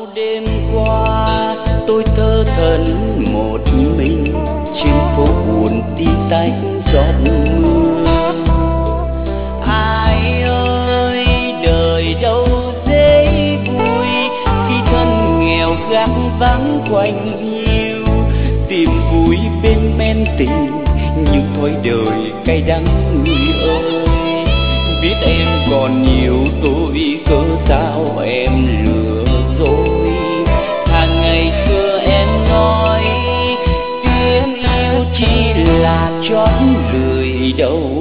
đêm qua tôi thơ thẩn một mình trên phố buồn tí tách giọt mưa. Ai ơi đời đâu dễ vui khi thân nghèo gác vắng quanh hiu, tìm vui bên men tình nhưng thôi đời cay đắng người ơi. Biết em còn nhiều tôi cớ sao em lừa dối. Hàng ngày xưa em nói tiếng yêu chỉ là chót lười đâu